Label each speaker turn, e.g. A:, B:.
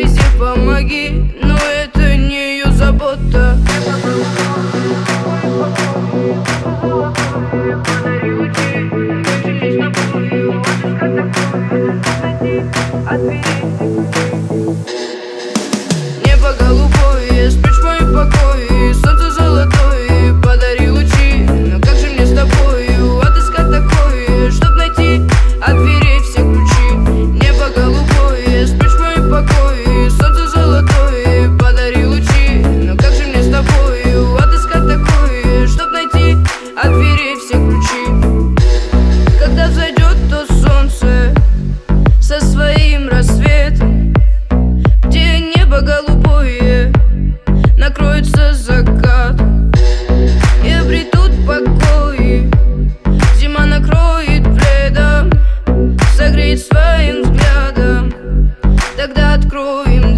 A: везде помоги, но это не ее забота. Небо голубое, спрячь в моем покое, солнце золотое, подари лучи. Но как же мне с тобою отыскать такое, чтоб найти от дверей все ключи? Небо голубое, спрячь в моем покое, солнце золотое, подари лучи. Но как же мне с тобою отыскать такое, чтоб найти от дверей все ключи? Когда взойдет то солнце со своим рассветом, где небо голубое накроется закатом, и обретут покой, зима накроет пледом, согреет своим взглядом. Тогда откроем